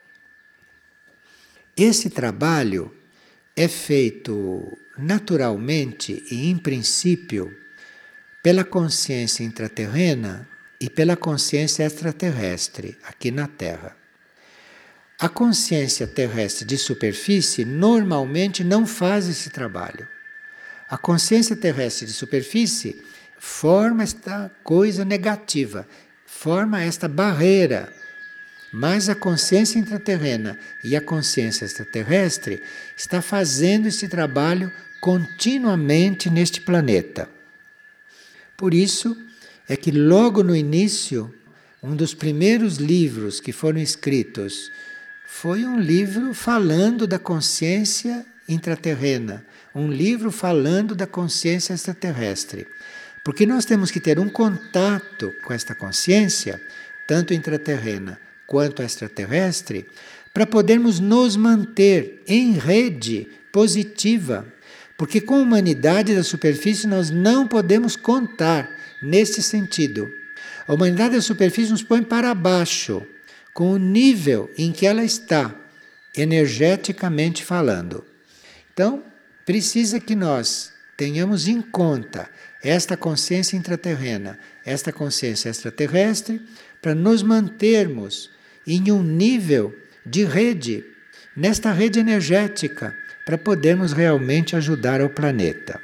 A: Esse trabalho é feito naturalmente e em princípio pela consciência intraterrena e pela consciência extraterrestre aqui na Terra. A consciência terrestre de superfície normalmente não faz esse trabalho. A consciência terrestre de superfície forma esta coisa negativa, forma esta barreira. Mas a consciência intraterrena e a consciência extraterrestre está fazendo esse trabalho continuamente neste planeta. Por isso é que logo no início, um dos primeiros livros que foram escritos foi um livro falando da consciência intraterrena, um livro falando da consciência extraterrestre. Porque nós temos que ter um contato com esta consciência, tanto intraterrena quanto extraterrestre, para podermos nos manter em rede positiva. Porque com a humanidade da superfície nós não podemos contar nesse sentido. A humanidade da superfície nos põe para baixo, com o nível em que ela está, energeticamente falando. Então, precisa que nós tenhamos em conta esta consciência intraterrena, esta consciência extraterrestre, para nos mantermos em um nível de rede, nesta rede energética, para podermos realmente ajudar ao planeta.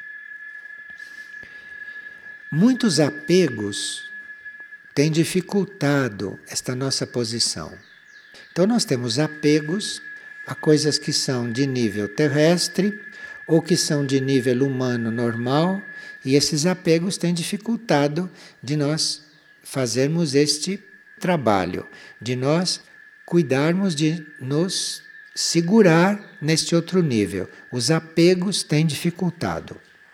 A: Muitos apegos têm dificultado esta nossa posição. Então nós temos apegos a coisas que são de nível terrestre ou que são de nível humano normal, e esses apegos têm dificultado de nós fazermos este trabalho, de nós cuidarmos de nos segurar neste outro nível. Os apegos têm dificultado.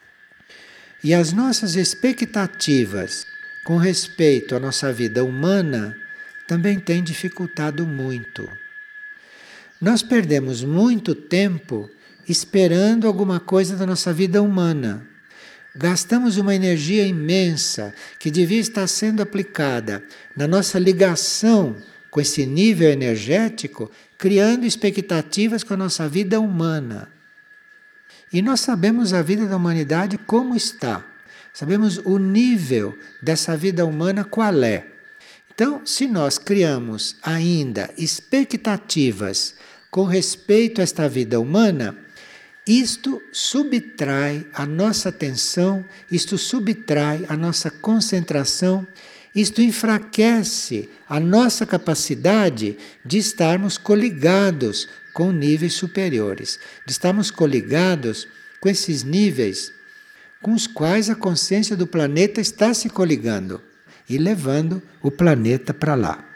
A: E as nossas expectativas com respeito à nossa vida humana também têm dificultado muito. Nós perdemos muito tempo esperando alguma coisa da nossa vida humana. Gastamos uma energia imensa que devia estar sendo aplicada na nossa ligação com esse nível energético, criando expectativas com a nossa vida humana. E nós sabemos a vida da humanidade como está. Sabemos o nível dessa vida humana qual é. Então, se nós criamos ainda expectativas com respeito a esta vida humana, isto subtrai a nossa atenção, isto subtrai a nossa concentração, isto enfraquece a nossa capacidade de estarmos coligados com níveis superiores, de estarmos coligados com esses níveis com os quais a consciência do planeta está se coligando e levando o planeta para lá.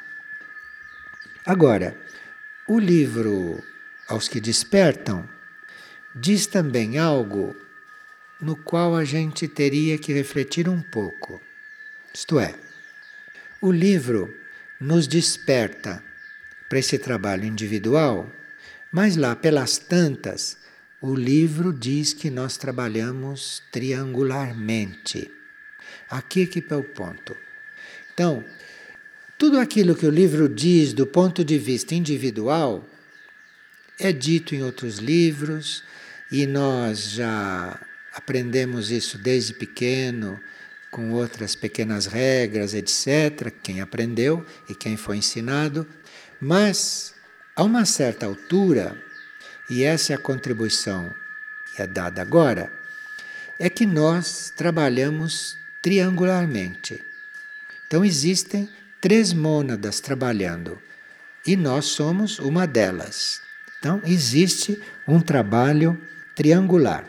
A: Agora, o livro Aos que Despertam diz também algo no qual a gente teria que refletir um pouco. Isto é, o livro nos desperta para esse trabalho individual, mas lá pelas tantas, o livro diz que nós trabalhamos triangularmente. Aqui que é o ponto. Então, tudo aquilo que o livro diz do ponto de vista individual é dito em outros livros, e nós já aprendemos isso desde pequeno, com outras pequenas regras, etcétera, quem aprendeu e quem foi ensinado, mas a uma certa altura, e essa é a contribuição que é dada agora, é que nós trabalhamos triangularmente. Então existem três mônadas trabalhando e nós somos uma delas. Então existe um trabalho triangular.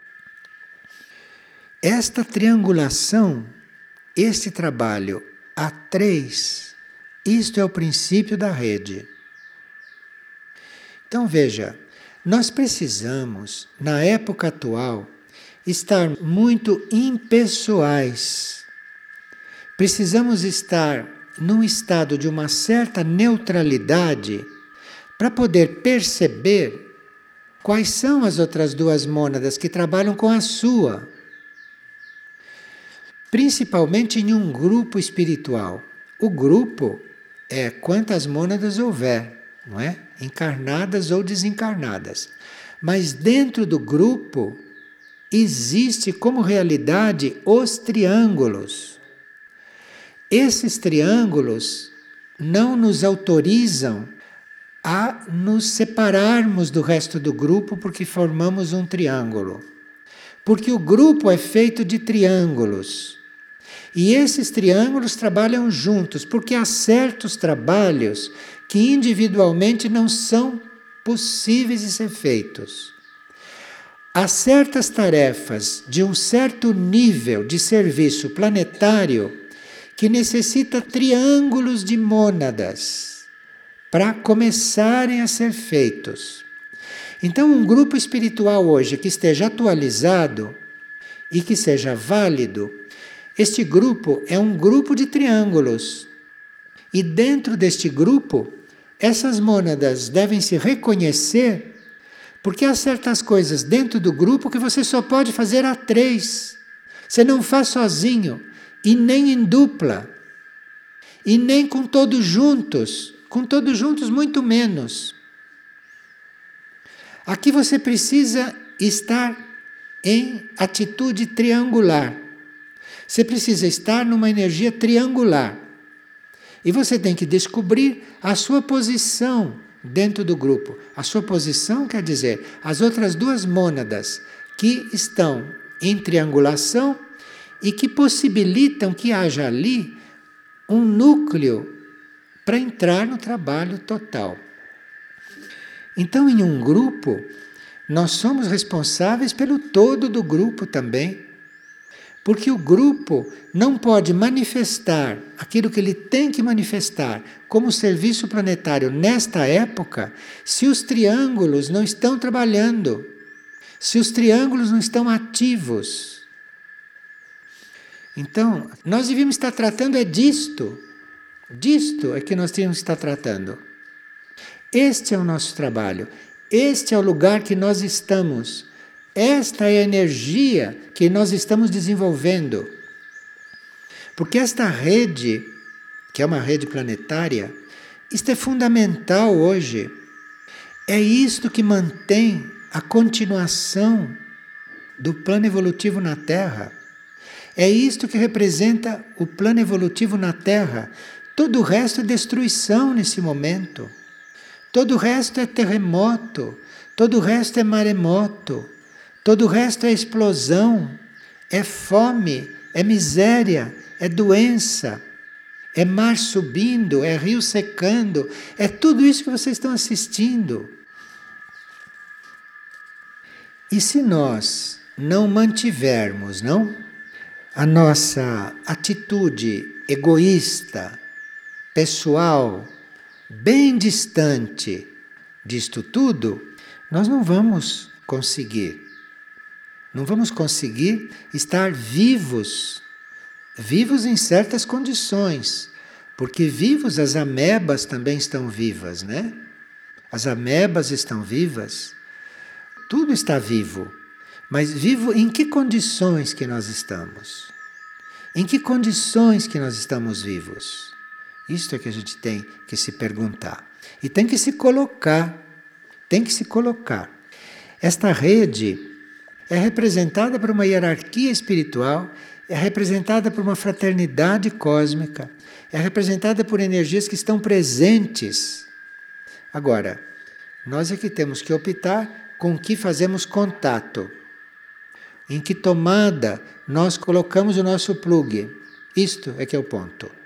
A: Esta triangulação, este trabalho a três, isto é o princípio da rede. Então veja, nós precisamos, na época atual, estar muito impessoais. Precisamos estar num estado de uma certa neutralidade para poder perceber quais são as outras duas mônadas que trabalham com a sua. Principalmente em um grupo espiritual. O grupo é quantas mônadas houver, não é? Encarnadas ou desencarnadas. Mas dentro do grupo existe como realidade os triângulos. Esses triângulos não nos autorizam a nos separarmos do resto do grupo porque formamos um triângulo. Porque o grupo é feito de triângulos. E esses triângulos trabalham juntos, porque há certos trabalhos que individualmente não são possíveis de ser feitos. Há certas tarefas de um certo nível de serviço planetário que necessita triângulos de mônadas para começarem a ser feitos. Então, um grupo espiritual hoje que esteja atualizado e que seja válido, este grupo é um grupo de triângulos. E dentro deste grupo, essas mônadas devem se reconhecer, porque há certas coisas dentro do grupo que você só pode fazer a três. Você não faz sozinho, e nem em dupla, e nem com todos juntos. Com todos juntos, muito menos. Aqui você precisa estar em atitude triangular. Você precisa estar numa energia triangular. E você tem que descobrir a sua posição dentro do grupo. A sua posição quer dizer as outras duas mônadas que estão em triangulação e que possibilitam que haja ali um núcleo para entrar no trabalho total. Então, em um grupo, nós somos responsáveis pelo todo do grupo também. Porque o grupo não pode manifestar aquilo que ele tem que manifestar como serviço planetário nesta época se os triângulos não estão trabalhando, se os triângulos não estão ativos. Então, nós devíamos estar tratando é disto. Disto é que nós tínhamos que estar tratando. Este é o nosso trabalho. Este é o lugar que nós estamos. Esta é a energia que nós estamos desenvolvendo. Porque esta rede, que é uma rede planetária, isto é fundamental hoje. É isto que mantém a continuação do plano evolutivo na Terra. É isto que representa o plano evolutivo na Terra. Todo o resto é destruição nesse momento. Todo o resto é terremoto. Todo o resto é maremoto. Todo o resto é explosão, é fome, é miséria, é doença, é mar subindo, é rio secando, é tudo isso que vocês estão assistindo. E se nós não mantivermos, não, a nossa atitude egoísta, pessoal, bem distante disto tudo, nós não vamos conseguir. Não vamos conseguir estar vivos, vivos em certas condições, porque vivos as amebas também estão vivas, né? As amebas estão vivas, tudo está vivo, mas vivo em que condições que nós estamos? Em que condições que nós estamos vivos? Isto é que a gente tem que se perguntar. E tem que se colocar, tem que se colocar. Esta rede é representada por uma hierarquia espiritual é representada por uma fraternidade cósmica, é representada por energias que estão presentes. Agora, nós é que temos que optar com que fazemos contato, em que tomada nós colocamos o nosso plug. Isto é que é o ponto.